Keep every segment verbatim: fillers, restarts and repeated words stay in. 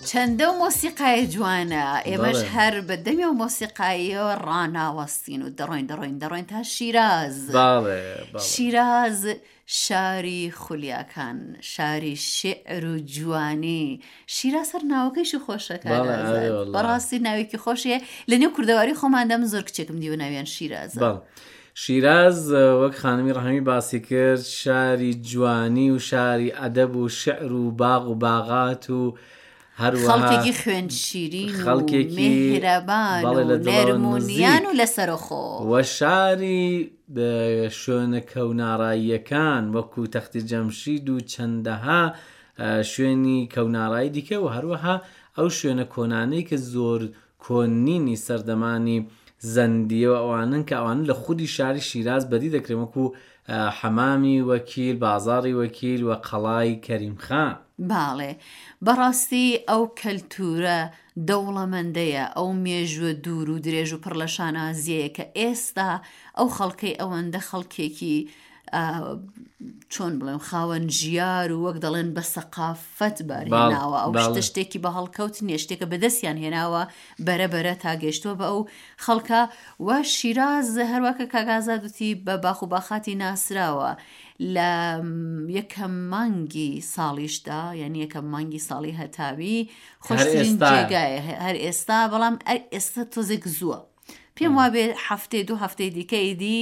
چەندە و مۆسیقای جوانە ئێمەش هەر بەدەمی و مۆسیقاییەوە ڕاناوەستین و دەڕۆین دەڕۆین دەڕۆین تا شیراز. شیراز شاری خولیاکان، شاری شعر و جوانی. شیراز هەر ناوەکەیش خۆشەکە، بەڕاستی ناوێکی خۆشیە. لە نێو کوردەواری خۆماندەم زۆر کچێکم دیوە ناویان شیرازە. شیراز وەک خانمی ڕەحیمی باسی کرد شاری جوانی و شاری ئەدەب و شعر و باغ و باغات و خەڵکێکی خوێن شیرین و مێهرەبان و نەرمونیان و لەسەرخۆ و شاری شوێنە کەوناڕاییەکان وەکو تەختی جەمشید و چەندەها شوێنی کەوناڕایی دیکە و هەروەها ئەو شوێنە کۆنانەی کە زۆر کۆنینی سەردەمانی زەندیە و ئەوانن کە ئەوان لە خودی شاری شیراز بەدی دەکرێن وەکو حەمامی وەکیل، بازاڕی وەکیل و قەڵای کەریمخان. باڵێ بەڕاستی ئەو کەلتورە دەوڵەمەندەیە، ئەو مێژوە دوور و درێژ و پڕ لە شانازیەیە کە ئێستا ئەو خەڵکەی ئەوەندە خەڵکێکی چۆن بڵێم خاوەن ژیار و وەک دەڵێن بە سەقافەت بارهێناوە، ئەو شتە شتێکی بە هەڵکەوت نیە، شتێکە بەدەستیان هێناوە بەرە-بەرە تا گەیشتووە بە ئەو خەڵکە. و شیراز هەروەکە کاگازاد وتی بە باخ و باخاتی ناسراوە لە یەکەم مانگی ساڵیشدا، یعنی یەکەم مانگی ساڵی هەتاوی خۆشترین جێگایە هەر ئێستا، بەڵام ئێستا تۆزێک زووە. پێم وابێ هەفتەی دوو هەفتەی دیکەی دی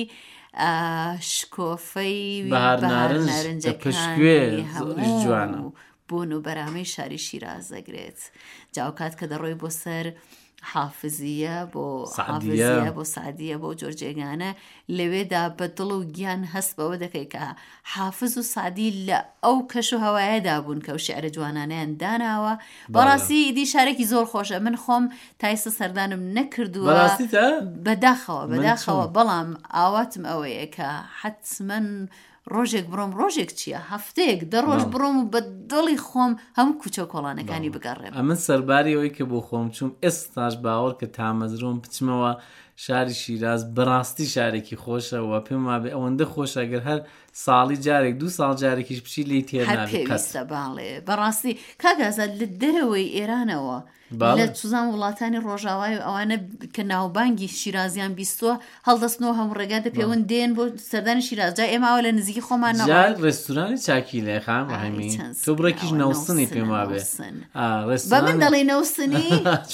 شکۆفەی بەهارنارنجەکانی هەموو بوون و بەرامەی شاری شیراز دەگرێت. جاوکات کە دەڕۆی بۆ سەر حافزیە بۆ حافزیە بۆ سعدیە بۆ جۆرجێگانە لەوێدا بە دڵ و گیان هەست بەوە دەکەی کە حافز و سعدی لە ئەو کەش و هەوایەدا بوون کە و شعرە جوانانیان داناوە. بەڕاستی ئیدی شارێکی زۆر خۆشە. من خۆم تایسە سەردانم نەکردووە بەداخەوە بەداخەوە بەڵام ئاواتم ئەوەیە کە حتمەن ڕۆژێک بڕۆم. ڕۆژێک چییە؟ هەفتەیەک دە ڕۆژ بڕۆم و بە دڵی خۆم هەموو کوچە کۆڵانەکانی بگەڕێم. ئەمن سەرباری ئەوەی کە بۆ خۆم چوم ئێستاش باوەڕ کە تامەزرۆم بچمەوە شاری شیراز بەڕاستی شارێکی خۆشە و پێم وابێ ئەوەندە خۆشە ئەگەر هەر ساڵی جارێک دوو ساڵ جارێکیش بچی لێی تێر نابێت. پێویستە باڵێ بەڕاستی کاگازاد لە دەرەوەی ئێرانەوە لە چوزان وڵاتانی ڕۆژاوای و ئەوانە کە ناوبانگی شیرازیان بیستووە هەڵدەستنەوە هەموو ڕێگا پێون دێن بۆ سەردانی شیراز. جا ئێماوە لە نزیکی خۆمان نەوە ڕێستورانی چاکی لێ خام ڕەحیمی تۆ بڕێکیش نەوسنی پێم وابێ بە من دەڵێ نەوسنی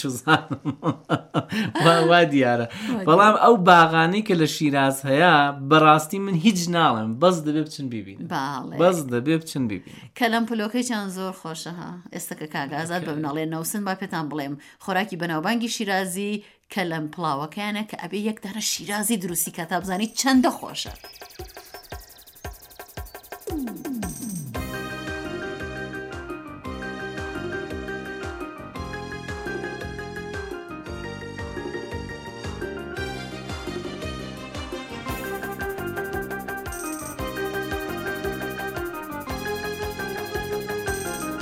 وا دیارە. بەڵام ئەو باغانەی کە لە شیراز هەیە بەڕاستی من هیچ ناڵێم بەس دەبێ بچن بیبین بەس دەبێ بچن بیبین. کەلەم پلۆکەی چەند زۆر خۆشە ها ئێستا کە کاگازاد بە مناڵێ نەوسن با پێتان بڵێم خۆراکی بەناوبانگی شیرازی کە لەم پڵاوەکەیانە کە ئەبێ یەک دەرە شیرازی دروستی کە تا بزانیت چەندە خۆشە.